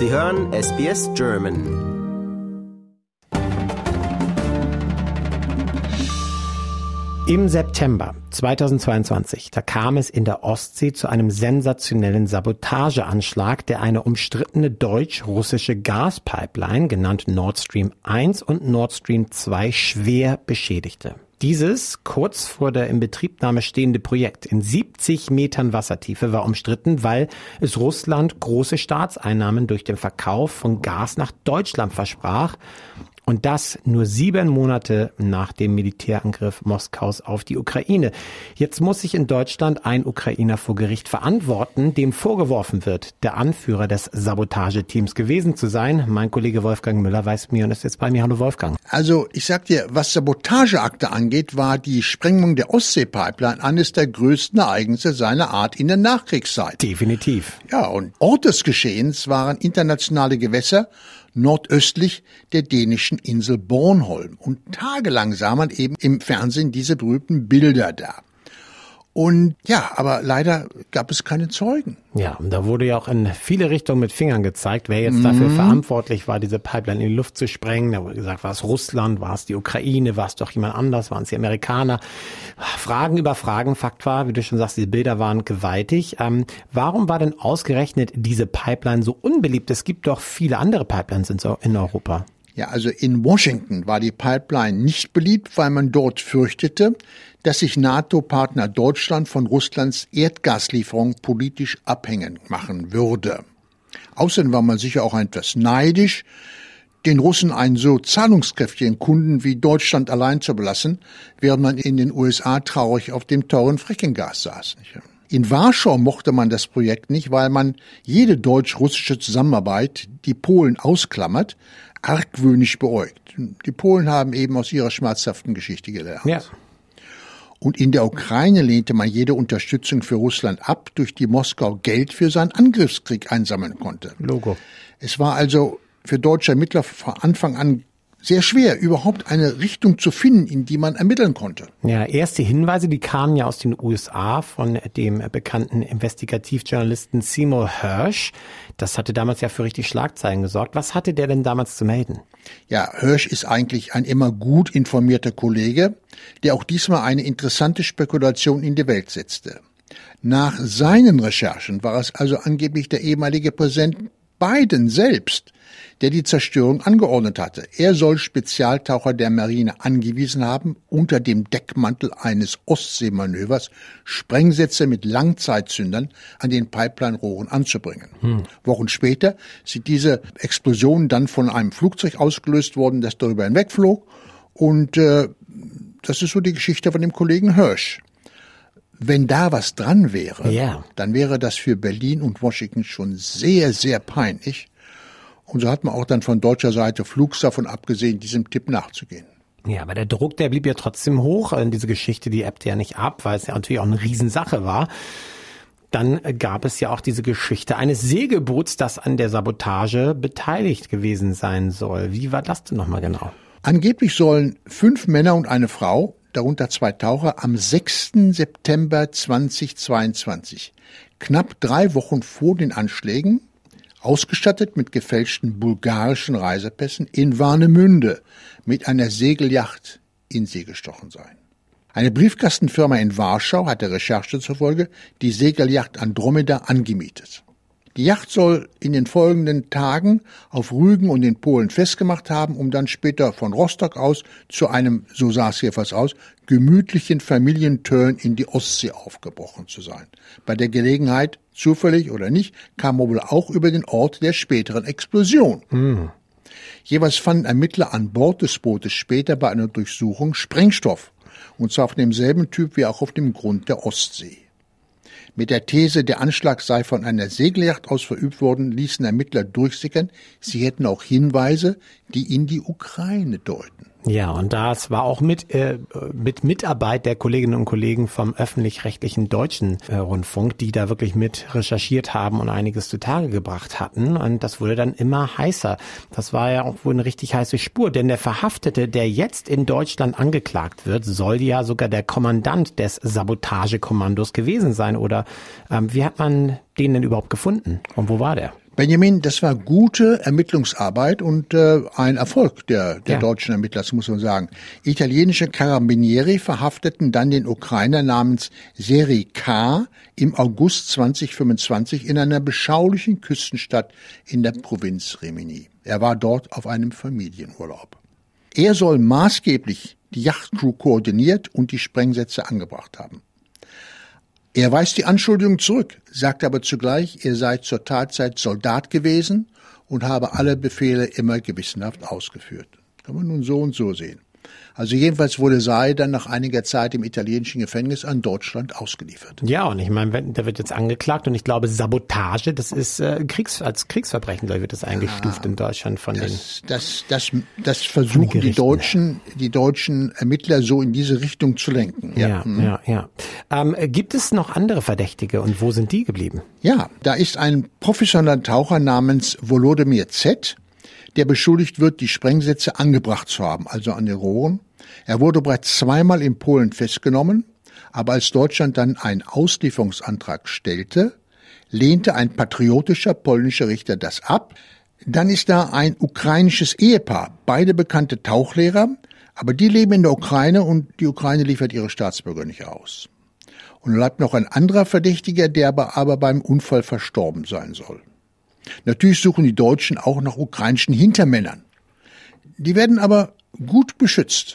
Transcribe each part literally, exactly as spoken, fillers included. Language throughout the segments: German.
Sie hören S B S German. Im September zweitausendzweiundzwanzig, da kam es in der Ostsee zu einem sensationellen Sabotageanschlag, der eine umstrittene deutsch-russische Gaspipeline, genannt Nord Stream eins und Nord Stream zwei, schwer beschädigte. Dieses kurz vor der Inbetriebnahme stehende Projekt in siebzig Metern Wassertiefe war umstritten, weil es Russland große Staatseinnahmen durch den Verkauf von Gas nach Deutschland versprach. Und das nur sieben Monate nach dem Militärangriff Moskaus auf die Ukraine. Jetzt muss sich in Deutschland ein Ukrainer vor Gericht verantworten, dem vorgeworfen wird, der Anführer des Sabotageteams gewesen zu sein. Mein Kollege Wolfgang Müller weiß mir und ist jetzt bei mir. Hallo Wolfgang. Also ich sag dir, was Sabotageakte angeht, war die Sprengung der Ostsee-Pipeline eines der größten Ereignisse seiner Art in der Nachkriegszeit. Definitiv. Ja, und Ort des Geschehens waren internationale Gewässer nordöstlich der dänischen Insel Bornholm. Und tagelang sah man eben im Fernsehen diese berühmten Bilder da. Und ja, aber leider gab es keine Zeugen. Ja, und da wurde ja auch in viele Richtungen mit Fingern gezeigt, wer jetzt dafür mhm. verantwortlich war, diese Pipeline in die Luft zu sprengen. Da wurde gesagt, war es Russland, war es die Ukraine, war es doch jemand anders, waren es die Amerikaner. Fragen über Fragen. Fakt war, wie du schon sagst, die Bilder waren gewaltig. Ähm, warum war denn ausgerechnet diese Pipeline so unbeliebt? Es gibt doch viele andere Pipelines in, in Europa. Ja, also in Washington war die Pipeline nicht beliebt, weil man dort fürchtete, dass sich NATO-Partner Deutschland von Russlands Erdgaslieferung politisch abhängig machen würde. Außerdem war man sicher auch etwas neidisch, den Russen einen so zahlungskräftigen Kunden wie Deutschland allein zu belassen, während man in den U S A traurig auf dem teuren Fracking-Gas saß. In Warschau mochte man das Projekt nicht, weil man jede deutsch-russische Zusammenarbeit, die Polen ausklammert, argwöhnisch beäugt. Die Polen haben eben aus ihrer schmerzhaften Geschichte gelernt. Ja. Und in der Ukraine lehnte man jede Unterstützung für Russland ab, durch die Moskau Geld für seinen Angriffskrieg einsammeln konnte. Logo. Es war also für deutsche Ermittler von Anfang an sehr schwer, überhaupt eine Richtung zu finden, in die man ermitteln konnte. Ja, erste Hinweise, die kamen ja aus den U S A von dem bekannten Investigativjournalisten Seymour Hersh. Das hatte damals ja für richtig Schlagzeilen gesorgt. Was hatte der denn damals zu melden? Ja, Hersh ist eigentlich ein immer gut informierter Kollege, der auch diesmal eine interessante Spekulation in die Welt setzte. Nach seinen Recherchen war es also angeblich der ehemalige Präsident Biden selbst, der die Zerstörung angeordnet hatte. Er soll Spezialtaucher der Marine angewiesen haben, unter dem Deckmantel eines Ostseemanövers Sprengsätze mit Langzeitzündern an den Pipeline-Rohren anzubringen. Hm. Wochen später sind diese Explosionen dann von einem Flugzeug ausgelöst worden, das darüber hinwegflog. Und äh, das ist so die Geschichte von dem Kollegen Hersh. Wenn da was dran wäre, ja. dann wäre das für Berlin und Washington schon sehr, sehr peinlich. Und so hat man auch dann von deutscher Seite flugs davon abgesehen, diesem Tipp nachzugehen. Ja, aber der Druck, der blieb ja trotzdem hoch. Diese Geschichte, die ebbte ja nicht ab, weil es ja natürlich auch eine Riesensache war. Dann gab es ja auch diese Geschichte eines Segelboots, das an der Sabotage beteiligt gewesen sein soll. Wie war das denn nochmal genau? Angeblich sollen fünf Männer und eine Frau, darunter zwei Taucher, am sechsten September zweitausendzweiundzwanzig, knapp drei Wochen vor den Anschlägen, ausgestattet mit gefälschten bulgarischen Reisepässen, in Warnemünde mit einer Segelyacht in See gestochen sein. Eine Briefkastenfirma in Warschau hat der Recherche zufolge die Segelyacht Andromeda angemietet. Die Yacht soll in den folgenden Tagen auf Rügen und in Polen festgemacht haben, um dann später von Rostock aus zu einem, so sah es jedenfalls aus, gemütlichen Familienturn in die Ostsee aufgebrochen zu sein. Bei der Gelegenheit, zufällig oder nicht, kam man wohl auch über den Ort der späteren Explosion. Mhm. Jeweils fanden Ermittler an Bord des Bootes später bei einer Durchsuchung Sprengstoff, und zwar auf demselben Typ wie auch auf dem Grund der Ostsee. Mit der These, der Anschlag sei von einer Segelyacht aus verübt worden, ließen Ermittler durchsickern, sie hätten auch Hinweise, die in die Ukraine deuten. Ja, und das war auch mit äh, mit Mitarbeit der Kolleginnen und Kollegen vom öffentlich-rechtlichen deutschen äh, Rundfunk, die da wirklich mit recherchiert haben und einiges zutage gebracht hatten. Und das wurde dann immer heißer. Das war ja auch wohl eine richtig heiße Spur, denn der Verhaftete, der jetzt in Deutschland angeklagt wird, soll ja sogar der Kommandant des Sabotagekommandos gewesen sein. Oder ähm, wie hat man den denn überhaupt gefunden und wo war der? Benjamin, das war gute Ermittlungsarbeit und äh, ein Erfolg der, der ja. deutschen Ermittler, das muss man sagen. Italienische Carabinieri verhafteten dann den Ukrainer namens Serhii K. im August zweitausendfünfundzwanzig in einer beschaulichen Küstenstadt in der Provinz Rimini. Er war dort auf einem Familienurlaub. Er soll maßgeblich die Yachtcrew koordiniert und die Sprengsätze angebracht haben. Er weist die Anschuldigung zurück, sagt aber zugleich, er sei zur Tatzeit Soldat gewesen und habe alle Befehle immer gewissenhaft ausgeführt. Kann man nun so und so sehen. Also jedenfalls wurde Serhii dann nach einiger Zeit im italienischen Gefängnis an Deutschland ausgeliefert. Ja, und ich meine, der wird jetzt angeklagt und ich glaube, Sabotage, das ist äh, Kriegs, als Kriegsverbrechen, glaube ich, wird das eingestuft ja, in Deutschland von das, den das, das, das versuchen die Deutschen, die deutschen Ermittler so in diese Richtung zu lenken. Ja, ja, mhm. ja. ja. Ähm, gibt es noch andere Verdächtige und wo sind die geblieben? Ja, da ist ein professioneller Taucher namens Volodymyr Z., der beschuldigt wird, die Sprengsätze angebracht zu haben, also an den Rohren. Er wurde bereits zweimal in Polen festgenommen, aber als Deutschland dann einen Auslieferungsantrag stellte, lehnte ein patriotischer polnischer Richter das ab. Dann ist da ein ukrainisches Ehepaar, beide bekannte Tauchlehrer, aber die leben in der Ukraine und die Ukraine liefert ihre Staatsbürger nicht aus. Und bleibt noch ein anderer Verdächtiger, der aber, aber beim Unfall verstorben sein soll. Natürlich suchen die Deutschen auch nach ukrainischen Hintermännern. Die werden aber gut beschützt.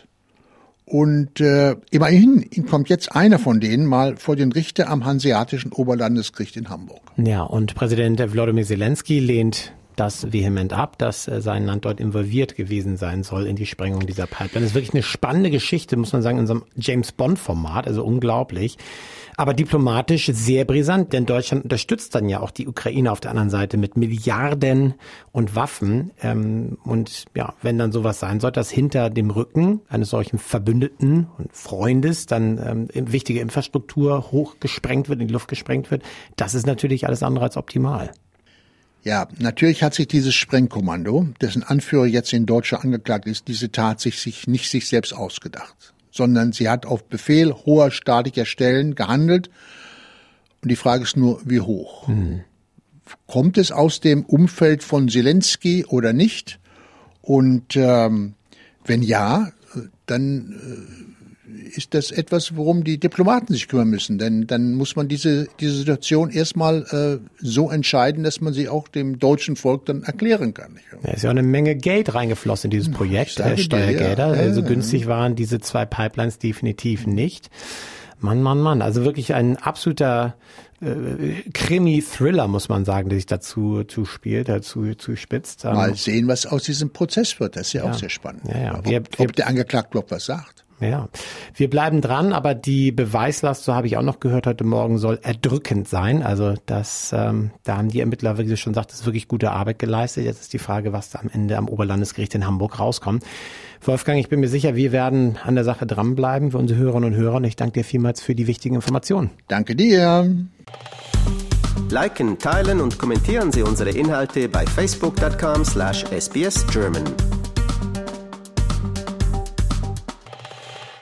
Und äh, immerhin kommt jetzt einer von denen mal vor den Richter am Hanseatischen Oberlandesgericht in Hamburg. Ja, und Präsident Volodymyr Zelensky lehnt das vehement ab, dass äh, sein Land dort involviert gewesen sein soll in die Sprengung dieser Pipeline. Das ist wirklich eine spannende Geschichte, muss man sagen, in so einem James-Bond-Format, also unglaublich. Aber diplomatisch sehr brisant, denn Deutschland unterstützt dann ja auch die Ukraine auf der anderen Seite mit Milliarden und Waffen. Ähm, und ja, wenn dann sowas sein soll, dass hinter dem Rücken eines solchen Verbündeten und Freundes dann ähm, wichtige Infrastruktur hochgesprengt wird, in die Luft gesprengt wird, das ist natürlich alles andere als optimal. Ja, natürlich hat sich dieses Sprengkommando, dessen Anführer jetzt in Deutschland angeklagt ist, diese Tat sich, sich nicht sich selbst ausgedacht, sondern sie hat auf Befehl hoher staatlicher Stellen gehandelt. Und die Frage ist nur, wie hoch? Hm. Kommt es aus dem Umfeld von Zelensky oder nicht? Und ähm, wenn ja, dann äh, ist das etwas, worum die Diplomaten sich kümmern müssen. Denn dann muss man diese diese Situation erstmal äh, so entscheiden, dass man sie auch dem deutschen Volk dann erklären kann. Da ist ja auch eine Menge Geld reingeflossen in dieses Projekt, äh, Steuergelder. Ja, ja, also günstig waren diese zwei Pipelines definitiv nicht. Mann, Mann, Mann. Also wirklich ein absoluter äh, Krimi-Thriller, muss man sagen, der sich dazu zuspielt, dazu zuspitzt. Mal sehen, was aus diesem Prozess wird. Das ist ja, ja. auch sehr spannend. Ja, ja. Ob, wir, ob der Angeklagte überhaupt was sagt. Ja, wir bleiben dran, aber die Beweislast, so habe ich auch noch gehört heute Morgen, soll erdrückend sein. Also das, ähm, da haben die Ermittler, wie du schon sagtest, wirklich gute Arbeit geleistet. Jetzt ist die Frage, was da am Ende am Oberlandesgericht in Hamburg rauskommt. Wolfgang, ich bin mir sicher, wir werden an der Sache dranbleiben für unsere Hörerinnen und Hörer und ich danke dir vielmals für die wichtigen Informationen. Danke dir. Liken, teilen und kommentieren Sie unsere Inhalte bei facebook punkt com slash S B S German.